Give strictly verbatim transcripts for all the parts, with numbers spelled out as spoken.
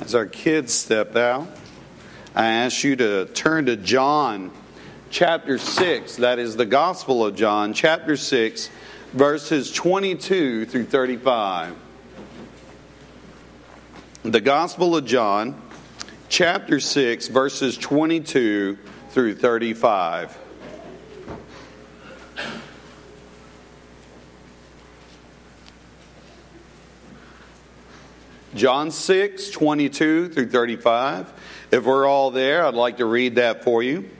As our kids step out, I ask you to turn to John chapter six. That is the Gospel of John, chapter six, verses twenty-two through thirty-five. The Gospel of John, chapter six, verses twenty-two through thirty-five. John six, twenty-two through thirty-five. If we're all there, I'd like to read that for you.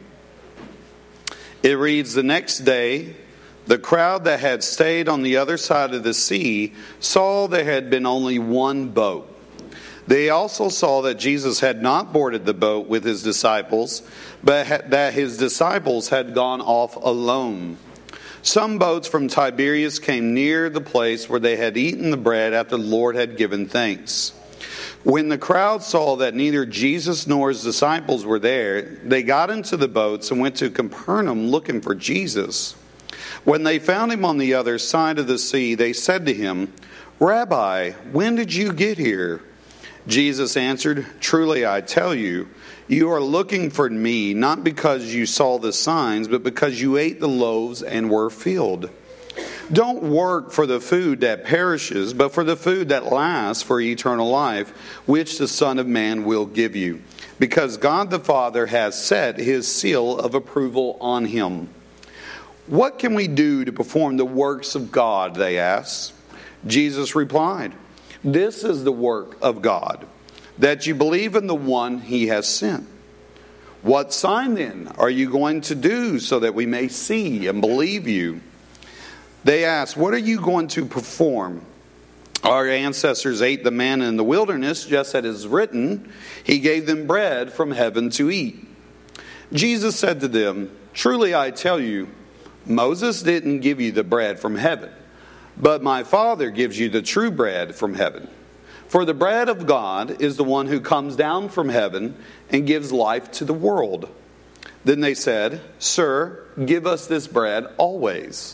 It reads, "The next day, the crowd that had stayed on the other side of the sea saw there had been only one boat. They also saw that Jesus had not boarded the boat with his disciples, but that his disciples had gone off alone. Some boats from Tiberias came near the place where they had eaten the bread after the Lord had given thanks. When the crowd saw that neither Jesus nor his disciples were there, they got into the boats and went to Capernaum looking for Jesus. When they found him on the other side of the sea, they said to him, 'Rabbi, when did you get here?' Jesus answered, 'Truly I tell you, you are looking for me, not because you saw the signs, but because you ate the loaves and were filled. Don't work for the food that perishes, but for the food that lasts for eternal life, which the Son of Man will give you, because God the Father has set his seal of approval on him.' 'What can we do to perform the works of God?' they asked. Jesus replied, 'This is the work of God, that you believe in the one he has sent. What sign then are you going to do so that we may see and believe you?' They asked, 'What are you going to perform? Our ancestors ate the manna in the wilderness, just as it is written, he gave them bread from heaven to eat.' Jesus said to them, 'Truly I tell you, Moses didn't give you the bread from heaven, but my Father gives you the true bread from heaven. For the bread of God is the one who comes down from heaven and gives life to the world.' Then they said, 'Sir, give us this bread always.'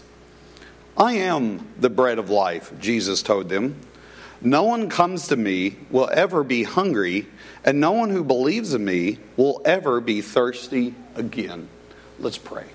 'I am the bread of life,' Jesus told them. 'No one comes to me will ever be hungry, and no one who believes in me will ever be thirsty again.'" Let's pray.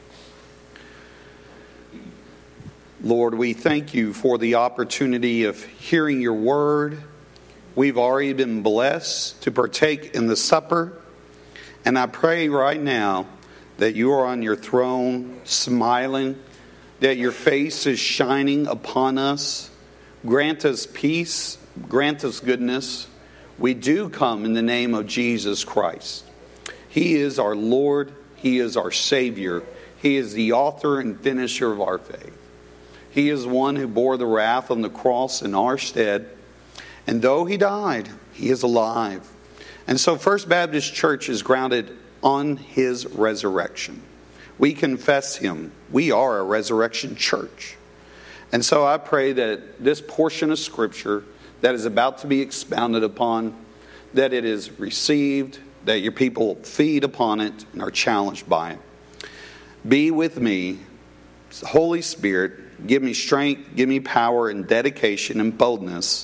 Lord, we thank you for the opportunity of hearing your word. We've already been blessed to partake in the supper. And I pray right now that you are on your throne smiling, that your face is shining upon us. Grant us peace, grant us goodness. We do come in the name of Jesus Christ. He is our Lord. He is our Savior. He is the author and finisher of our faith. He is one who bore the wrath on the cross in our stead. And though he died, he is alive. And so First Baptist Church is grounded on his resurrection. We confess him. We are a resurrection church. And so I pray that this portion of Scripture that is about to be expounded upon, that it is received, that your people feed upon it and are challenged by it. Be with me, Holy Spirit. Give me strength, give me power and dedication and boldness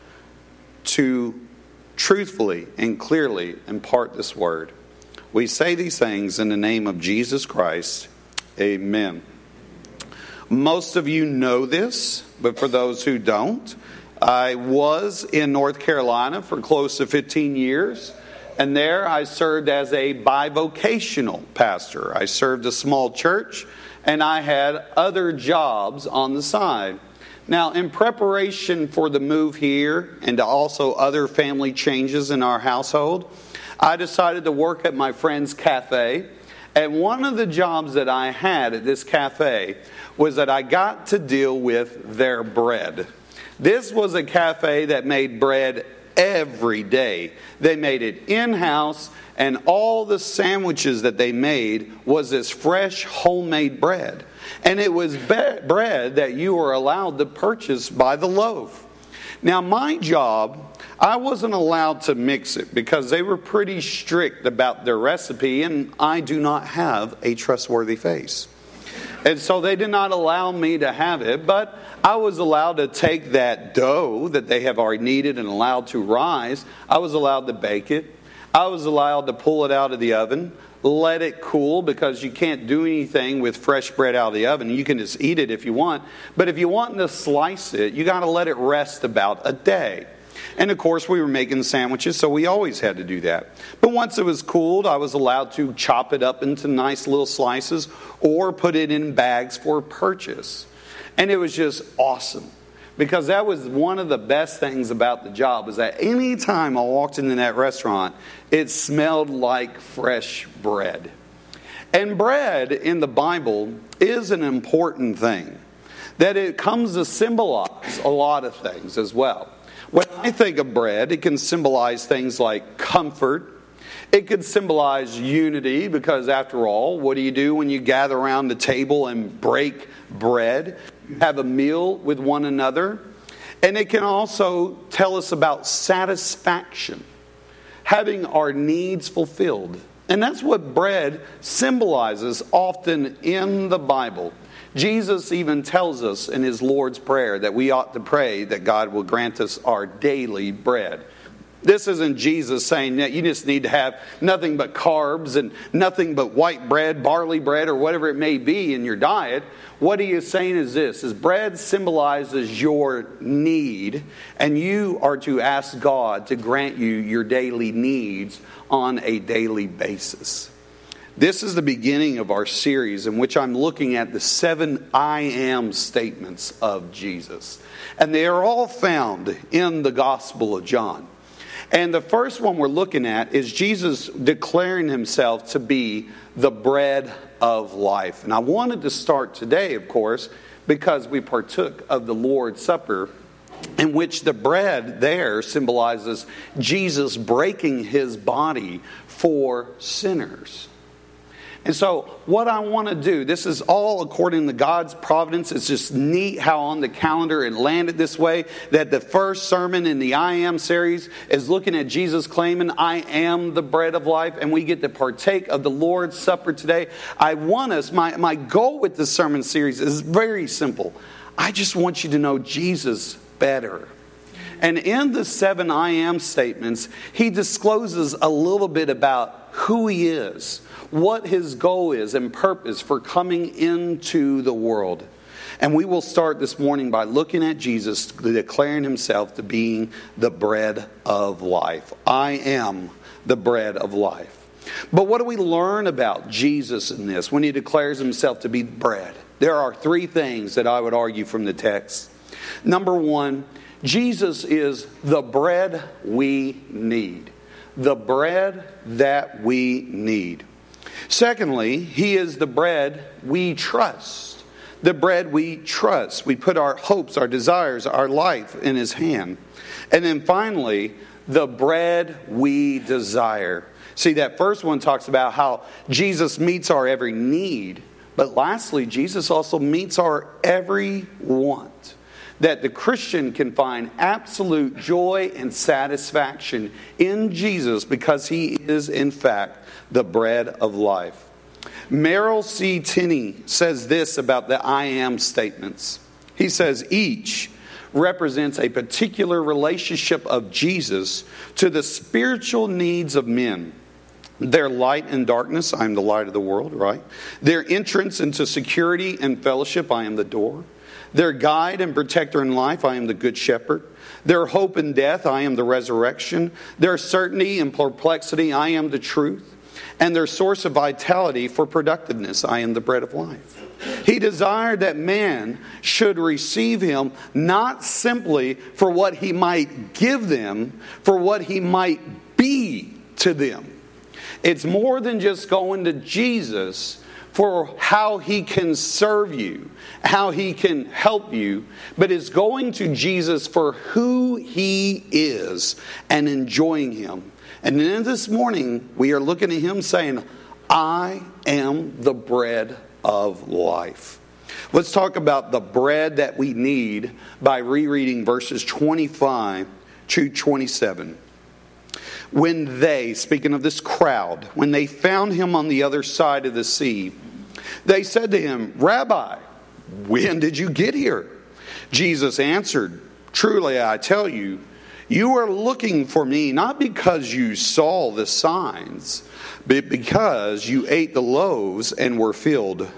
to truthfully and clearly impart this word. We say these things in the name of Jesus Christ. Amen. Most of you know this, but for those who don't, I was in North Carolina for close to fifteen years. And there I served as a bivocational pastor. I served a small church, and I had other jobs on the side. Now, in preparation for the move here and also other family changes in our household, I decided to work at my friend's cafe. And one of the jobs that I had at this cafe was that I got to deal with their bread. This was a cafe that made bread every day. They made it in-house, and all the sandwiches that they made was this fresh homemade bread. And it was be- bread that you were allowed to purchase by the loaf. Now, my job, I wasn't allowed to mix it because they were pretty strict about their recipe, and I do not have a trustworthy face. And so they did not allow me to have it, but I was allowed to take that dough that they have already kneaded and allowed to rise. I was allowed to bake it. I was allowed to pull it out of the oven, let it cool, because you can't do anything with fresh bread out of the oven. You can just eat it if you want. But if you want to slice it, you got to let it rest about a day. And of course, we were making sandwiches, so we always had to do that. But once it was cooled, I was allowed to chop it up into nice little slices or put it in bags for purchase. And it was just awesome, because that was one of the best things about the job, was that any time I walked into that restaurant, it smelled like fresh bread. And bread in the Bible is an important thing, that it comes to symbolize a lot of things as well. When I think of bread, it can symbolize things like comfort. It could symbolize unity, because after all, what do you do when you gather around the table and break bread? You have a meal with one another. And it can also tell us about satisfaction, having our needs fulfilled. And that's what bread symbolizes often in the Bible. Jesus even tells us in his Lord's Prayer that we ought to pray that God will grant us our daily bread. This isn't Jesus saying that you just need to have nothing but carbs and nothing but white bread, barley bread, or whatever it may be in your diet. What he is saying is this, is bread symbolizes your need, and you are to ask God to grant you your daily needs on a daily basis. This is the beginning of our series in which I'm looking at the seven I am statements of Jesus. And they are all found in the Gospel of John. And the first one we're looking at is Jesus declaring himself to be the bread of life. And I wanted to start today, of course, because we partook of the Lord's Supper, in which the bread there symbolizes Jesus breaking his body for sinners. And so what I want to do, this is all according to God's providence. It's just neat how on the calendar it landed this way, that the first sermon in the I Am series is looking at Jesus claiming, I am the bread of life, and we get to partake of the Lord's Supper today. I want us, my, my goal with this sermon series is very simple. I just want you to know Jesus better. And in the seven I am statements, he discloses a little bit about who he is, what his goal is and purpose for coming into the world. And we will start this morning by looking at Jesus declaring himself to being the bread of life. I am the bread of life. But what do we learn about Jesus in this when he declares himself to be bread? There are three things that I would argue from the text. Number one, Jesus is the bread we need. The bread that we need. Secondly, he is the bread we trust. The bread we trust. We put our hopes, our desires, our life in his hand. And then finally, the bread we desire. See, that first one talks about how Jesus meets our every need. But lastly, Jesus also meets our every want. That the Christian can find absolute joy and satisfaction in Jesus because he is, in fact, the bread of life. Merrill C. Tenney says this about the I am statements. He says, each represents a particular relationship of Jesus to the spiritual needs of men. Their light and darkness, I am the light of the world, right? Their entrance into security and fellowship, I am the door. Their guide and protector in life, I am the good shepherd. Their hope in death, I am the resurrection. Their certainty and perplexity, I am the truth. And their source of vitality for productiveness, I am the bread of life. He desired that man should receive him not simply for what he might give them, for what he might be to them. It's more than just going to Jesus for how he can serve you, how he can help you, but it's going to Jesus for who he is and enjoying him. And then this morning, we are looking at him saying, I am the bread of life. Let's talk about the bread that we need by rereading verses twenty-five to twenty-seven. When they, speaking of this crowd, when they found him on the other side of the sea, They said to him, Rabbi, when did you get here? Jesus answered, truly I tell you, you are looking for me not because you saw the signs, but because you ate the loaves and were filled.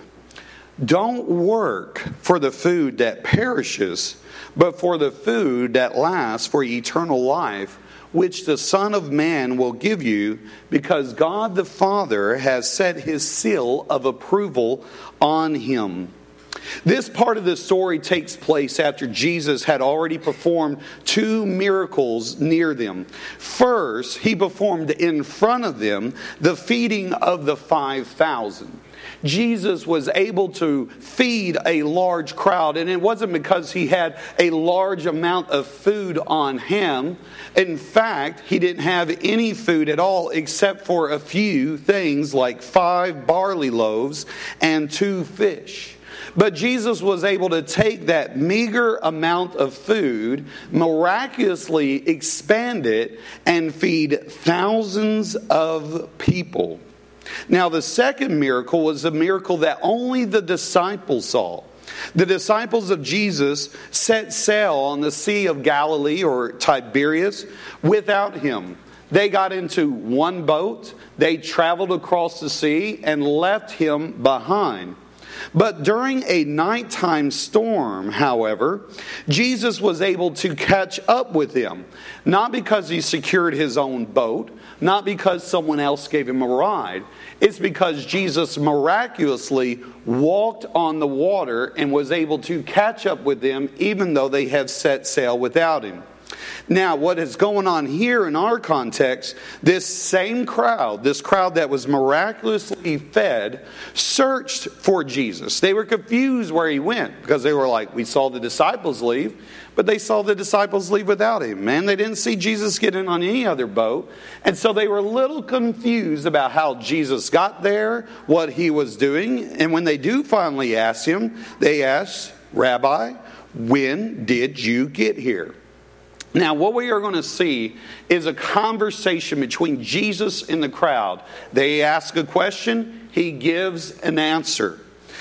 Don't work for the food that perishes, but for the food that lasts for eternal life, which the Son of Man will give you, because God the Father has set his seal of approval on him. This part of the story takes place after Jesus had already performed two miracles near them. First, he performed in front of them the feeding of the five thousand. Jesus was able to feed a large crowd, and it wasn't because he had a large amount of food on him. In fact, he didn't have any food at all except for a few things like five barley loaves and two fish. But Jesus was able to take that meager amount of food, miraculously expand it, and feed thousands of people. Now, the second miracle was a miracle that only the disciples saw. The disciples of Jesus set sail on the Sea of Galilee, or Tiberias, without him. They got into one boat, they traveled across the sea, and left him behind. But during a nighttime storm, however, Jesus was able to catch up with them. Not because he secured his own boat, not because someone else gave him a ride. It's because Jesus miraculously walked on the water and was able to catch up with them even though they have set sail without him. Now, what is going on here in our context, this same crowd, this crowd that was miraculously fed, searched for Jesus. They were confused where he went because they were like, we saw the disciples leave, but they saw the disciples leave without him. Man, they didn't see Jesus get in on any other boat. And so they were a little confused about how Jesus got there, what he was doing. And when they do finally ask him, they ask, Rabbi, when did you get here? Now, what we are going to see is a conversation between Jesus and the crowd. They ask a question, he gives an answer.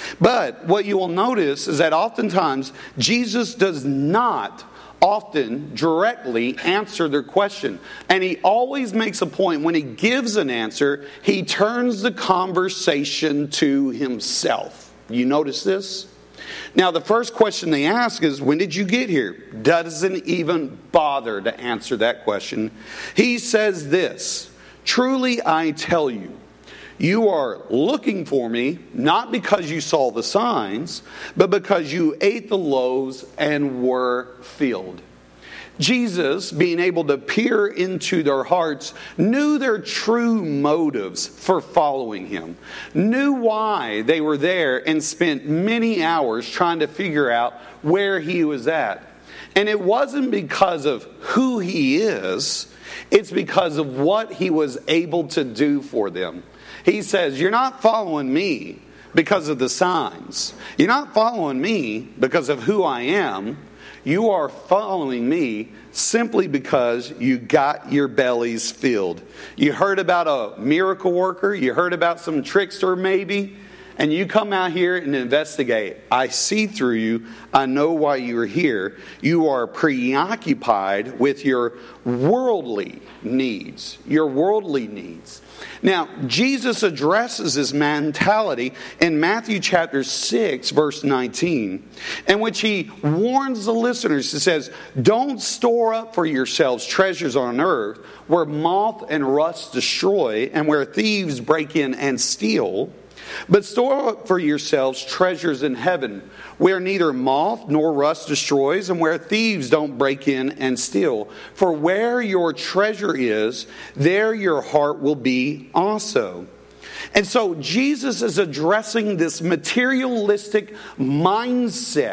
But what you will notice is that oftentimes Jesus does not often directly answer their question. And he always makes a point when he gives an answer, he turns the conversation to himself. You notice this? Now, the first question they ask is, when did you get here? Doesn't even bother to answer that question. He says this, truly I tell you, you are looking for me, not because you saw the signs, but because you ate the loaves and were filled. Jesus, being able to peer into their hearts, knew their true motives for following him, knew why they were there, and spent many hours trying to figure out where he was at. And it wasn't because of who he is, it's because of what he was able to do for them. He says, you're not following me because of the signs. You're not following me because of who I am. You are following me simply because you got your bellies filled. You heard about a miracle worker. You heard about some trickster maybe. And you come out here and investigate. I see through you. I know why you're here. You are preoccupied with your worldly needs. Your worldly needs. Now, Jesus addresses this mentality in Matthew chapter six, verse nineteen, in which he warns the listeners. He says, don't store up for yourselves treasures on earth where moth and rust destroy and where thieves break in and steal. But store up for yourselves treasures in heaven, where neither moth nor rust destroys, and where thieves don't break in and steal. For where your treasure is, there your heart will be also. And so Jesus is addressing this materialistic mindset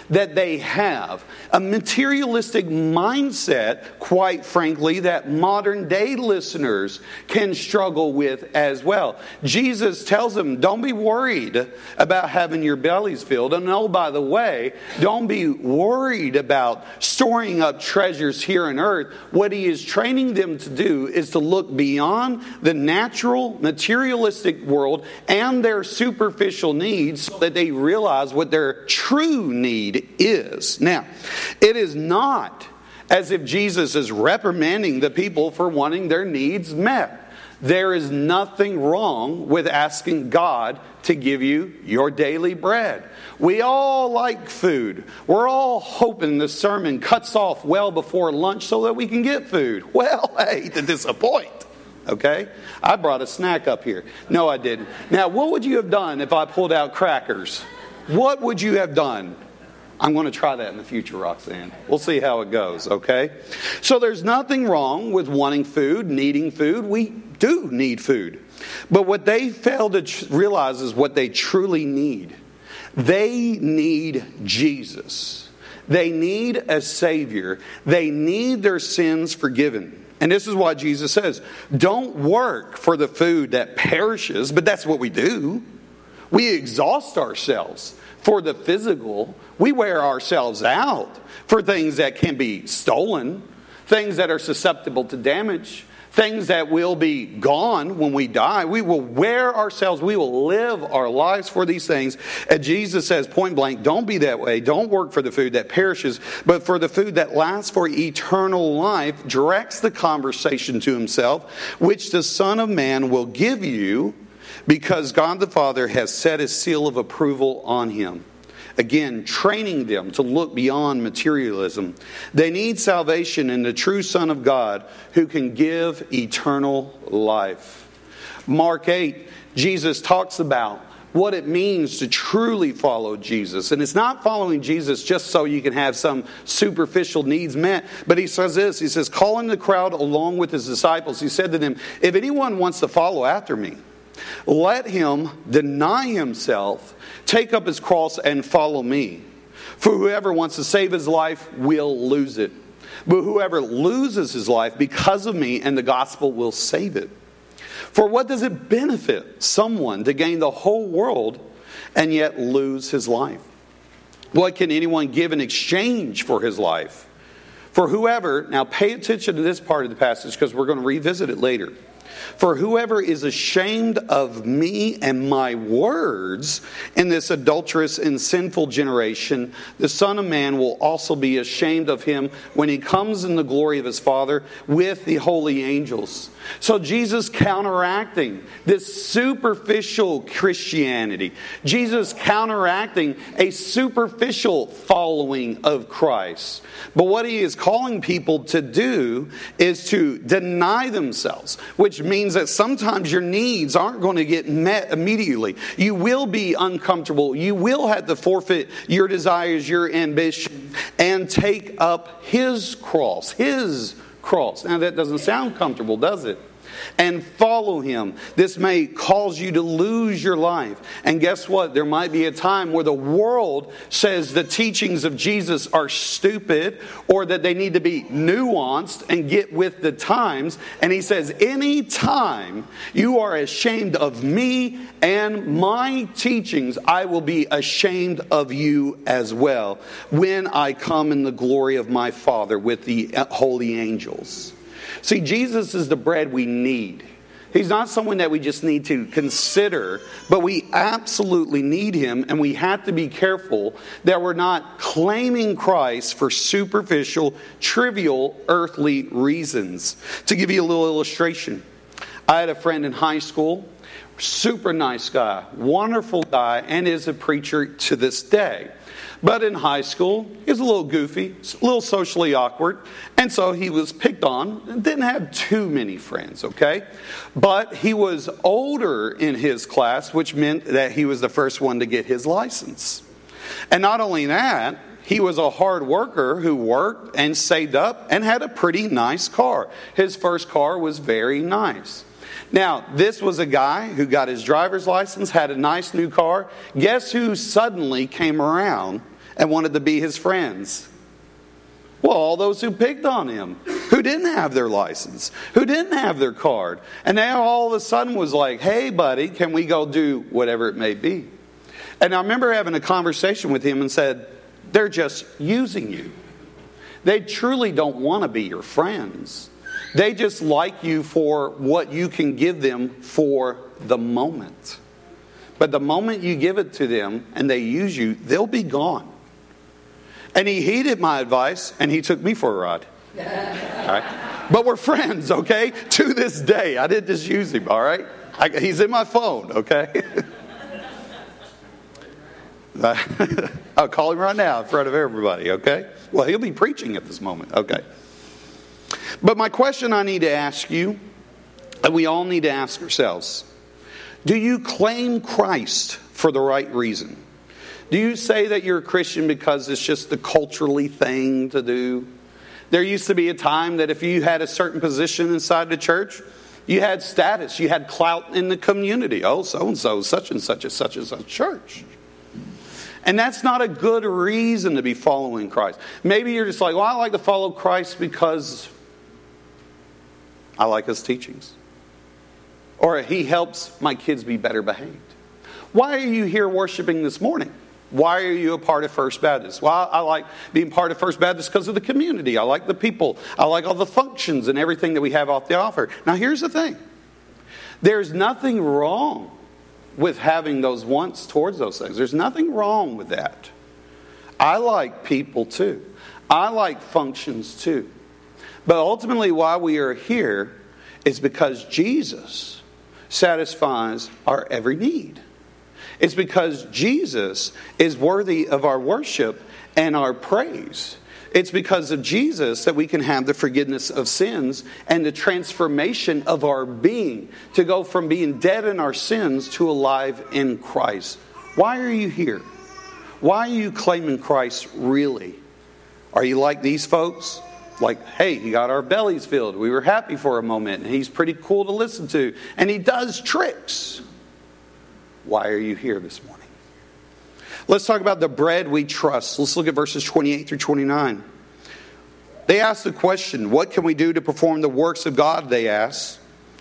that they have. A materialistic mindset, quite frankly, that modern day listeners can struggle with as well. Jesus tells them, don't be worried about having your bellies filled. And oh, by the way, don't be worried about storing up treasures here on earth. What he is training them to do is to look beyond the natural, materialistic world and their superficial needs so that they realize what their true need is. Now, it is not as if Jesus is reprimanding the people for wanting their needs met. There is nothing wrong with asking God to give you your daily bread. We all like food. We're all hoping the sermon cuts off well before lunch so that we can get food. Well, I hate to disappoint. Okay? I brought a snack up here. No, I didn't. Now, what would you have done if I pulled out crackers? What would you have done? I'm going to try that in the future, Roxanne. We'll see how it goes, okay? So there's nothing wrong with wanting food, needing food. We do need food. But what they fail to tr- realize is what they truly need. They need Jesus. They need a Savior. They need their sins forgiven. And this is why Jesus says, don't work for the food that perishes, but that's what we do. We exhaust ourselves for the physical. We wear ourselves out for things that can be stolen, things that are susceptible to damage, things that will be gone when we die. We will wear ourselves, we will live our lives for these things. And Jesus says point blank, don't be that way. Don't work for the food that perishes, but for the food that lasts for eternal life. Directs the conversation to himself, which the Son of Man will give you, because God the Father has set his seal of approval on him. Again, training them to look beyond materialism. They need salvation in the true Son of God who can give eternal life. Mark eight, Jesus talks about what it means to truly follow Jesus. And it's not following Jesus just so you can have some superficial needs met. But he says this, he says, calling the crowd along with his disciples, he said to them, if anyone wants to follow after me, let him deny himself, take up his cross, and follow me. For whoever wants to save his life will lose it. But whoever loses his life because of me and the gospel will save it. For what does it benefit someone to gain the whole world and yet lose his life? What can anyone give in exchange for his life? For whoever, now pay attention to this part of the passage because we're going to revisit it later. For whoever is ashamed of me and my words in this adulterous and sinful generation, the Son of Man will also be ashamed of him when he comes in the glory of his Father with the holy angels. So Jesus counteracting this superficial Christianity. Jesus counteracting a superficial following of Christ. But what he is calling people to do is to deny themselves, which means that sometimes your needs aren't going to get met immediately. You will be uncomfortable. You will have to forfeit your desires, your ambition, and take up his cross, his cross. Now that doesn't sound comfortable, does it? And follow him. This may cause you to lose your life. And guess what? There might be a time where the world says the teachings of Jesus are stupid or that they need to be nuanced and get with the times. And he says, any time you are ashamed of me and my teachings, I will be ashamed of you as well when I come in the glory of my Father with the holy angels. See, Jesus is the bread we need. He's not someone that we just need to consider, but we absolutely need him, and we have to be careful that we're not claiming Christ for superficial, trivial, earthly reasons. To give you a little illustration, I had a friend in high school, super nice guy, wonderful guy, and is a preacher to this day. But in high school, he was a little goofy, a little socially awkward, and so he was picked on and didn't have too many friends, okay? But he was older in his class, which meant that he was the first one to get his license. And not only that, he was a hard worker who worked and saved up and had a pretty nice car. His first car was very nice. Now, this was a guy who got his driver's license, had a nice new car. Guess who suddenly came around and wanted to be his friends? Well, all those who picked on him, who didn't have their license, who didn't have their card. And now all of a sudden was like, hey, buddy, can we go do whatever it may be? And I remember having a conversation with him and said, they're just using you. They truly don't want to be your friends. They just like you for what you can give them for the moment. But the moment you give it to them and they use you, they'll be gone. And he heeded my advice, and he took me for a ride. All right? But we're friends, okay? To this day. I didn't just use him, all right? I, he's in my phone, okay? I'll call him right now in front of everybody, okay? Well, he'll be preaching at this moment, okay? But my question I need to ask you, and we all need to ask ourselves, do you claim Christ for the right reason? Do you say that you're a Christian because it's just the culturally thing to do? There used to be a time that if you had a certain position inside the church, you had status, you had clout in the community. Oh, so-and-so, such and such is such and such church. And that's not a good reason to be following Christ. Maybe you're just like, well, I like to follow Christ because I like his teachings. Or he helps my kids be better behaved. Why are you here worshiping this morning? Why are you a part of First Baptist? Well, I like being part of First Baptist because of the community. I like the people. I like all the functions and everything that we have off the offer. Now, here's the thing. There's nothing wrong with having those wants towards those things. There's nothing wrong with that. I like people too. I like functions too. But ultimately why we are here is because Jesus satisfies our every need. It's because Jesus is worthy of our worship and our praise. It's because of Jesus that we can have the forgiveness of sins and the transformation of our being to go from being dead in our sins to alive in Christ. Why are you here? Why are you claiming Christ really? Are you like these folks? Like, hey, he got our bellies filled. We were happy for a moment. And he's pretty cool to listen to. And he does tricks. Why are you here this morning? Let's talk about the bread we trust. Let's look at verses twenty-eight through twenty-nine. They asked the question, what can we do to perform the works of God, they asked.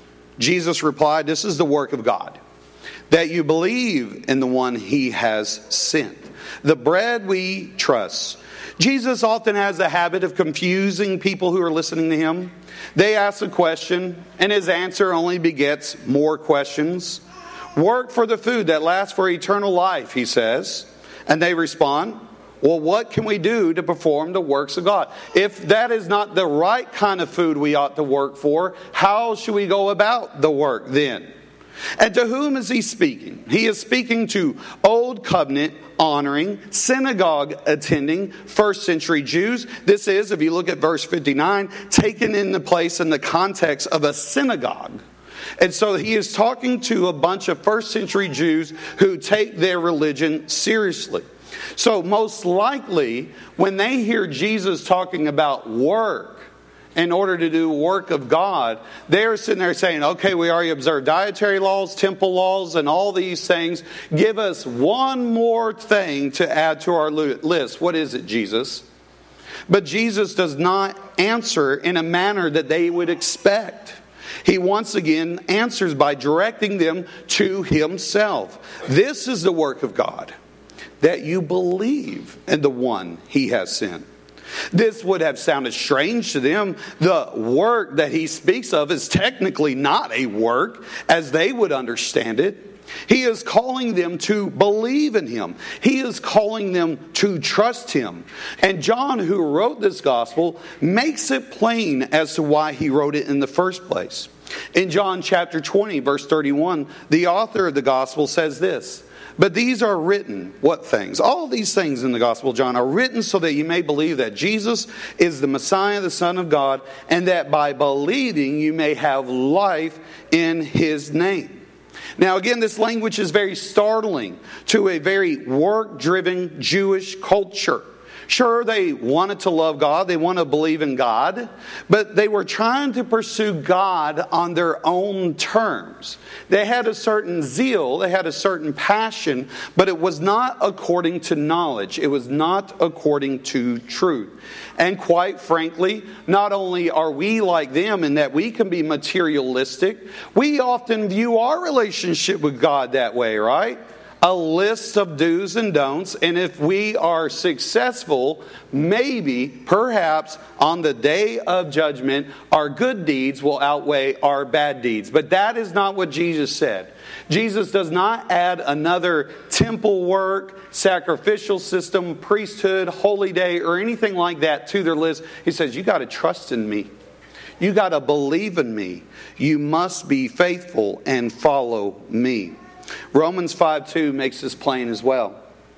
Jesus replied, this is the work of God, that you believe in the one he has sent. The bread we trust. Jesus often has a habit of confusing people who are listening to him. They ask a question, and his answer only begets more questions. Work for the food that lasts for eternal life, he says. And they respond, well, what can we do to perform the works of God? If that is not the right kind of food we ought to work for, how should we go about the work then? And to whom is he speaking? He is speaking to Old Covenant honoring, synagogue attending, first century Jews. This is, if you look at verse fifty-nine, taken in the place in the context of a synagogue. And so he is talking to a bunch of first century Jews who take their religion seriously. So most likely, when they hear Jesus talking about work, in order to do work of God, they're sitting there saying, okay, we already observe dietary laws, temple laws, and all these things. Give us one more thing to add to our list. What is it, Jesus? But Jesus does not answer in a manner that they would expect. He once again answers by directing them to himself. This is the work of God, that you believe in the one he has sent. This would have sounded strange to them. The work that he speaks of is technically not a work as they would understand it. He is calling them to believe in him. He is calling them to trust him. And John, who wrote this gospel, makes it plain as to why he wrote it in the first place. In John chapter twenty, verse thirty-one, the author of the gospel says this, but these are written, what things? All these things in the Gospel of John are written so that you may believe that Jesus is the Messiah, the Son of God, and that by believing you may have life in his name. Now again, this language is very startling to a very work-driven Jewish culture. Sure, they wanted to love God, they want to believe in God, but they were trying to pursue God on their own terms. They had a certain zeal, they had a certain passion, but it was not according to knowledge. It was not according to truth. And quite frankly, not only are we like them in that we can be materialistic, we often view our relationship with God that way, right? A list of do's and don'ts, and if we are successful, maybe, perhaps, on the day of judgment, our good deeds will outweigh our bad deeds. But that is not what Jesus said. Jesus does not add another temple work, sacrificial system, priesthood, holy day, or anything like that to their list. He says, you got to trust in me. You got to believe in me. You must be faithful and follow me. Romans five two makes this plain as well.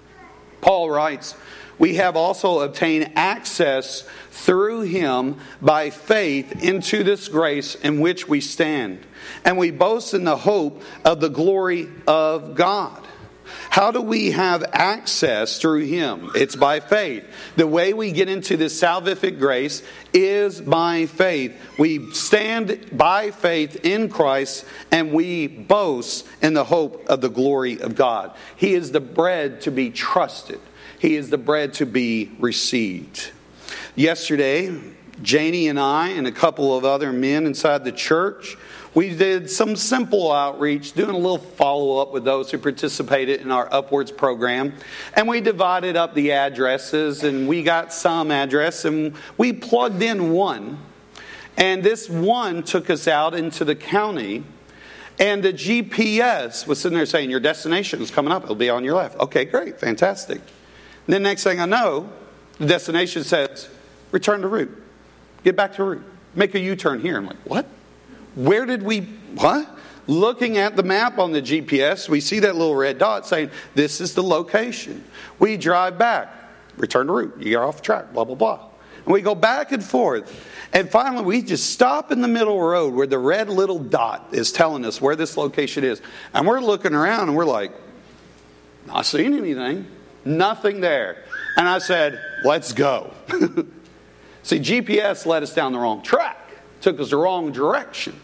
Paul writes, we have also obtained access through him by faith into this grace in which we stand. And we boast in the hope of the glory of God. How do we have access through him? It's by faith. The way we get into this salvific grace is by faith. We stand by faith in Christ and we boast in the hope of the glory of God. He is the bread to be trusted. He is the bread to be received. Yesterday, Janie and I and a couple of other men inside the church, we did some simple outreach, doing a little follow-up with those who participated in our Upwards program. And we divided up the addresses, and we got some address, and we plugged in one. And this one took us out into the county, and the G P S was sitting there saying, your destination is coming up. It'll be on your left. Okay, great, fantastic. And then next thing I know, the destination says, return to route. Get back to route. Make a U-turn here. I'm like, what? Where did we, what? Looking at the map on the G P S, we see that little red dot saying, this is the location. We drive back, return to route, you're off track, blah, blah, blah. And we go back and forth. And finally, we just stop in the middle of the road where the red little dot is telling us where this location is. And we're looking around and we're like, not seeing anything. Nothing there. And I said, let's go. See, G P S led us down the wrong track. Took us the wrong direction.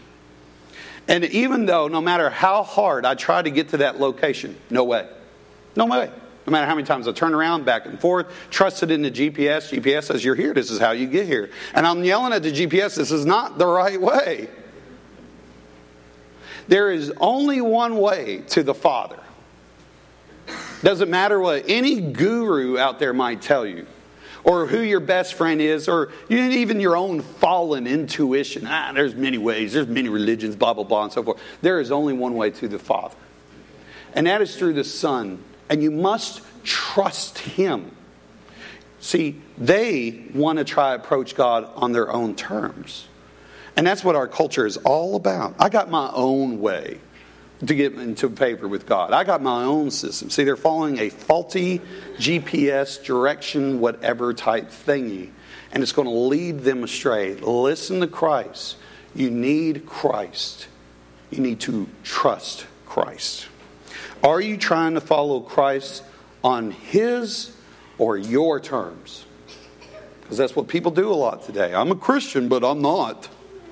And even though, no matter how hard I tried to get to that location, no way. No way. No matter how many times I turn around, back and forth, trusted in the G P S. G P S says, you're here. This is how you get here. And I'm yelling at the G P S, this is not the right way. There is only one way to the Father. Doesn't matter what any guru out there might tell you, or who your best friend is, or even your own fallen intuition. Ah, there's many ways, there's many religions, blah, blah, blah, and so forth. There is only one way to the Father. And that is through the Son. And you must trust Him. See, they want to try to approach God on their own terms. And that's what our culture is all about. I got my own way to get into favor with God. I got my own system. See, they're following a faulty G P S direction, whatever type thingy. And it's going to lead them astray. Listen to Christ. You need Christ. You need to trust Christ. Are you trying to follow Christ on His or your terms? Because that's what people do a lot today. I'm a Christian, but I'm not.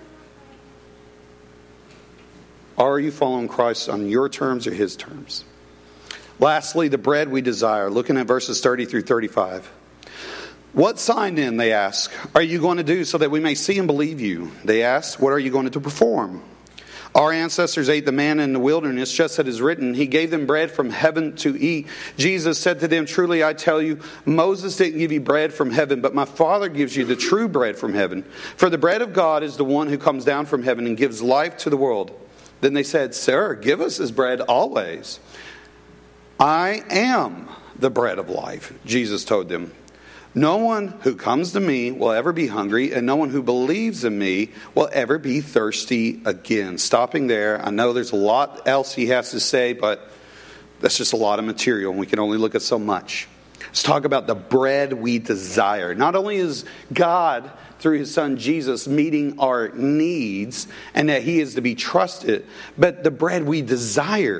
Are you following Christ on your terms or His terms? Lastly, the bread we desire. Looking at verses thirty through thirty-five. What sign then, they ask, are you going to do so that we may see and believe you? They ask, what are you going to perform? Our ancestors ate the manna in the wilderness, just as it is written, He gave them bread from heaven to eat. Jesus said to them, truly I tell you, Moses didn't give you bread from heaven, but my Father gives you the true bread from heaven. For the bread of God is the one who comes down from heaven and gives life to the world. Then they said, Sir, give us His bread always. I am the bread of life, Jesus told them. No one who comes to me will ever be hungry, and no one who believes in me will ever be thirsty again. Stopping there, I know there's a lot else he has to say, but that's just a lot of material, and we can only look at so much. Let's talk about the bread we desire. Not only is God, through His Son Jesus, meeting our needs, and that He is to be trusted, but the bread we desire.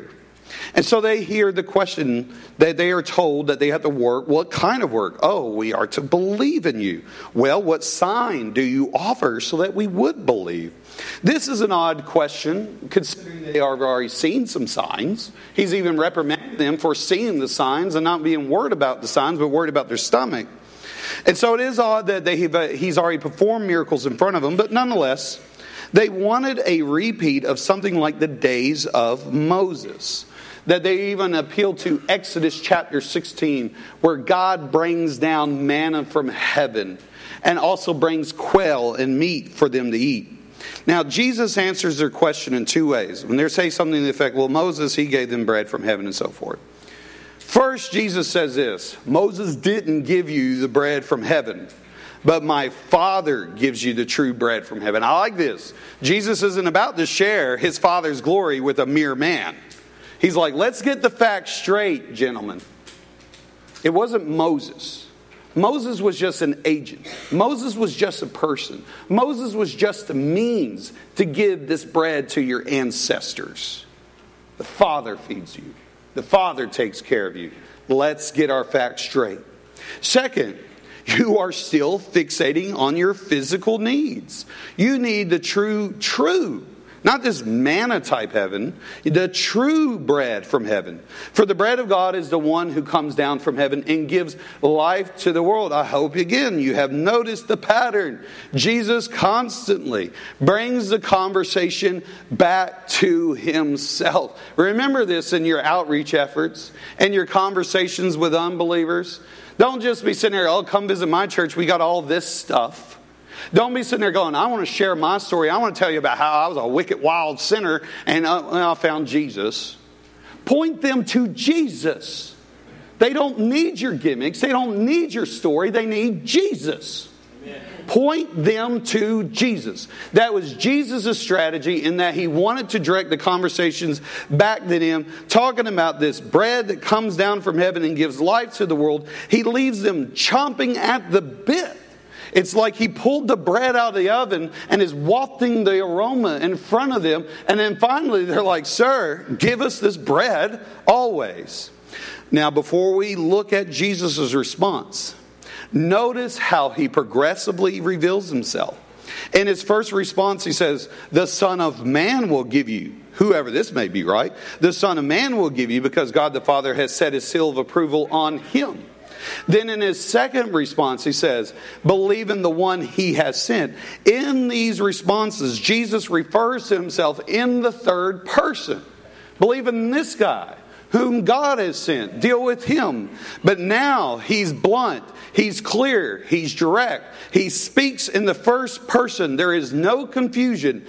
And so they hear the question that they are told that they have to work. What kind of work? Oh, we are to believe in you. Well, what sign do you offer so that we would believe? This is an odd question, considering they have already seen some signs. He's even reprimanded them for seeing the signs and not being worried about the signs, but worried about their stomach. And so it is odd that they have, he's already performed miracles in front of them, but nonetheless, they wanted a repeat of something like the days of Moses. That they even appeal to Exodus chapter sixteen, where God brings down manna from heaven and also brings quail and meat for them to eat. Now, Jesus answers their question in two ways. When they say something to the effect, well, Moses, he gave them bread from heaven and so forth. First, Jesus says this, Moses didn't give you the bread from heaven, but my Father gives you the true bread from heaven. I like this. Jesus isn't about to share his Father's glory with a mere man. He's like, let's get the facts straight, gentlemen. It wasn't Moses. Moses was just an agent. Moses was just a person. Moses was just a means to give this bread to your ancestors. The Father feeds you. The Father takes care of you. Let's get our facts straight. Second, you are still fixating on your physical needs. You need the true, true Not this manna type heaven, the true bread from heaven. For the bread of God is the one who comes down from heaven and gives life to the world. I hope again you have noticed the pattern. Jesus constantly brings the conversation back to himself. Remember this in your outreach efforts and your conversations with unbelievers. Don't just be sitting there, oh, come visit my church. We got all this stuff. Don't be sitting there going, I want to share my story. I want to tell you about how I was a wicked, wild sinner and I found Jesus. Point them to Jesus. They don't need your gimmicks. They don't need your story. They need Jesus. Amen. Point them to Jesus. That was Jesus' strategy in that he wanted to direct the conversations back to him, talking about this bread that comes down from heaven and gives life to the world. He leaves them chomping at the bit. It's like he pulled the bread out of the oven and is wafting the aroma in front of them. And then finally they're like, sir, give us this bread always. Now, before we look at Jesus' response, notice how he progressively reveals himself. In his first response, he says, the Son of Man will give you, whoever this may be, right? The Son of Man will give you because God the Father has set his seal of approval on him. Then in his second response, he says, believe in the one he has sent. In these responses, Jesus refers to himself in the third person. Believe in this guy whom God has sent. Deal with him. But now he's blunt. He's clear. He's direct. He speaks in the first person. There is no confusion.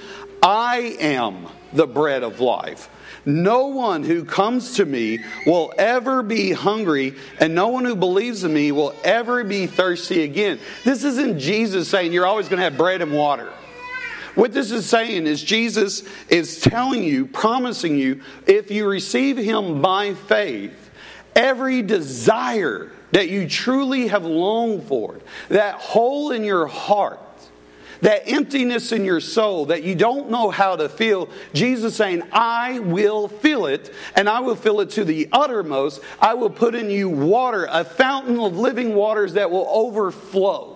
I am the bread of life. No one who comes to me will ever be hungry, and no one who believes in me will ever be thirsty again. This isn't Jesus saying you're always going to have bread and water. What this is saying is Jesus is telling you, promising you, if you receive him by faith, every desire that you truly have longed for, that hole in your heart, that emptiness in your soul that you don't know how to feel, Jesus saying, I will fill it, and I will fill it to the uttermost. I will put in you water, a fountain of living waters that will overflow.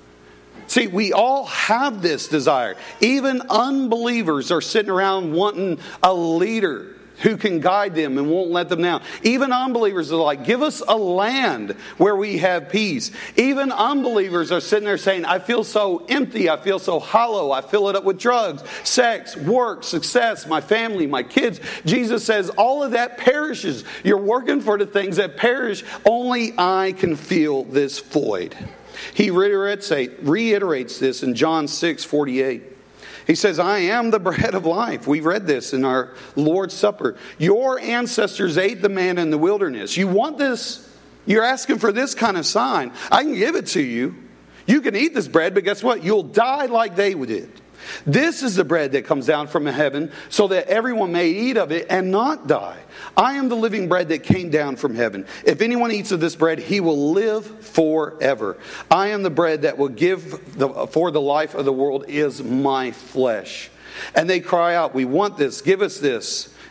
See, we all have this desire. Even unbelievers are sitting around wanting a leader who can guide them and won't let them down. Even unbelievers are like, give us a land where we have peace. Even unbelievers are sitting there saying, I feel so empty. I feel so hollow. I fill it up with drugs, sex, work, success, my family, my kids. Jesus says all of that perishes. You're working for the things that perish. Only I can fill this void. He reiterates, reiterates this in John six forty-eight. He says, I am the bread of life. We read this in our Lord's Supper. Your ancestors ate the manna in the wilderness. You want this? You're asking for this kind of sign. I can give it to you. You can eat this bread, but guess what? You'll die like they did. This is the bread that comes down from heaven so that everyone may eat of it and not die. I am the living bread that came down from heaven. If anyone eats of this bread, he will live forever. I am the bread that will give the, for the life of the world is my flesh. And they cry out, we want this, give us this.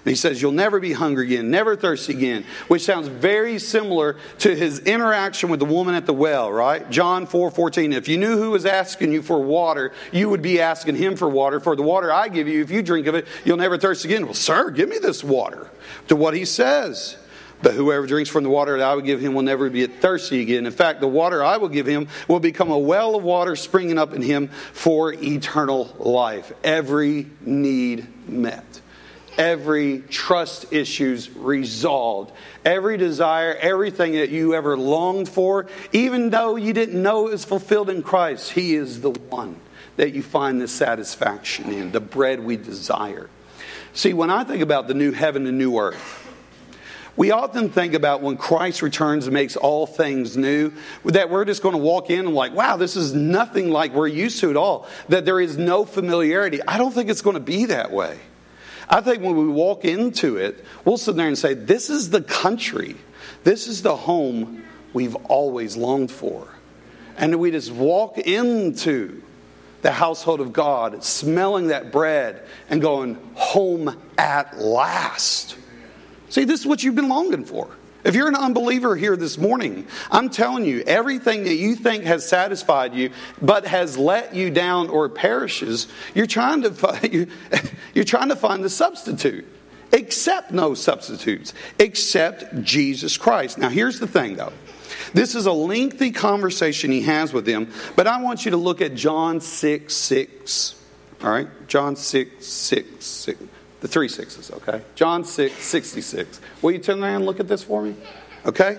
And he says, you'll never be hungry again, never thirsty again, which sounds very similar to his interaction with the woman at the well, right? John four fourteen, if you knew who was asking you for water, you would be asking him for water. For the water I give you, if you drink of it, you'll never thirst again. Well, sir, give me this water. To what he says. But whoever drinks from the water that I will give him will never be thirsty again. In fact, the water I will give him will become a well of water springing up in him for eternal life. Every need met. Every trust issues resolved. Every desire, everything that you ever longed for, even though you didn't know it was fulfilled in Christ, He is the one that you find the satisfaction in, the bread we desire. See, when I think about the new heaven and new earth, we often think about when Christ returns and makes all things new, that we're just going to walk in and like, wow, this is nothing like we're used to at all. That there is no familiarity. I don't think it's going to be that way. I think when we walk into it, we'll sit there and say, this is the country. This is the home we've always longed for. And we just walk into the household of God, smelling that bread and going, home at last. See, this is what you've been longing for. If you're an unbeliever here this morning, I'm telling you, everything that you think has satisfied you but has let you down or perishes, you're trying to find, you're trying to find the substitute. Accept no substitutes. Accept Jesus Christ. Now, here's the thing, though. This is a lengthy conversation he has with them, but I want you to look at John six six. All right? John six six six. The three sixes, okay? John six sixty-six. Will you turn around and look at this for me? Okay?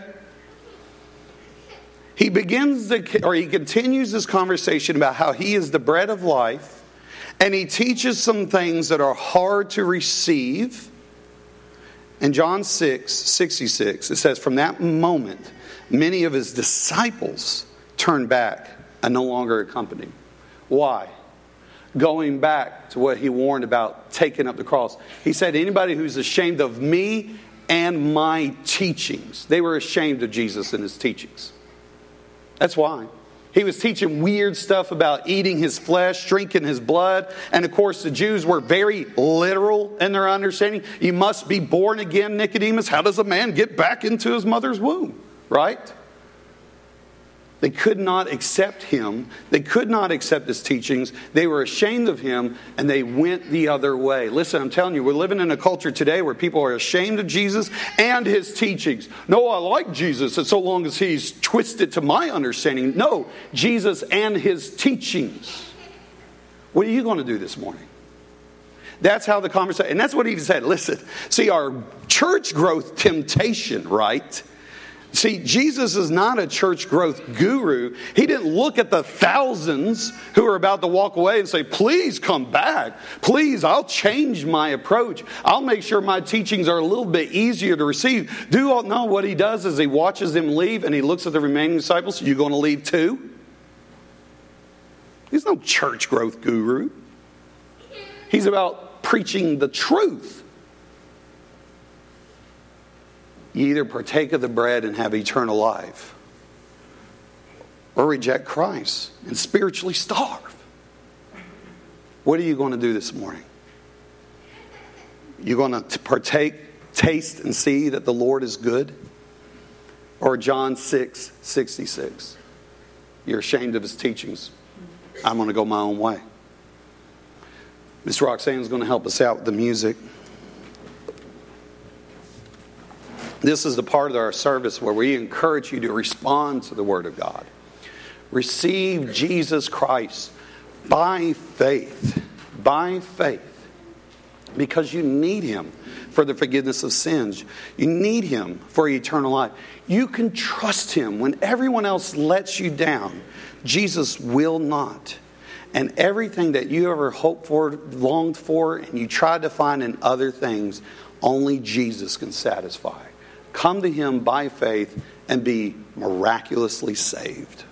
He begins, the, or he continues this conversation about how he is the bread of life, and he teaches some things that are hard to receive. In John six sixty-six, it says, from that moment, many of his disciples turned back and no longer accompanied. Why? Going back to what he warned about taking up the cross. He said, anybody who's ashamed of me and my teachings. They were ashamed of Jesus and his teachings. That's why. He was teaching weird stuff about eating his flesh, drinking his blood. And of course, the Jews were very literal in their understanding. You must be born again, Nicodemus. How does a man get back into his mother's womb? Right? They could not accept him. They could not accept his teachings. They were ashamed of him, and they went the other way. Listen, I'm telling you, we're living in a culture today where people are ashamed of Jesus and his teachings. No, I like Jesus, and so long as he's twisted to my understanding. No, Jesus and his teachings. What are you going to do this morning? That's how the conversation, and that's what he said. Listen, see, our church growth temptation, right? See, Jesus is not a church growth guru. He didn't look at the thousands who are about to walk away and say, please come back. Please, I'll change my approach. I'll make sure my teachings are a little bit easier to receive. Do you all know what he does is he watches them leave and he looks at the remaining disciples. You going to leave too? He's no church growth guru. He's about preaching the truth. You either partake of the bread and have eternal life, or reject Christ and spiritually starve. What are you going to do this morning? You going to partake, taste, and see that the Lord is good? Or John six sixty-six? You're ashamed of his teachings. I'm going to go my own way. Miss Roxanne is going to help us out with the music. This is the part of our service where we encourage you to respond to the Word of God. Receive Jesus Christ by faith. By faith. Because you need him for the forgiveness of sins. You need him for eternal life. You can trust him when everyone else lets you down. Jesus will not. And everything that you ever hoped for, longed for, and you tried to find in other things, only Jesus can satisfy. Come to him by faith and be miraculously saved.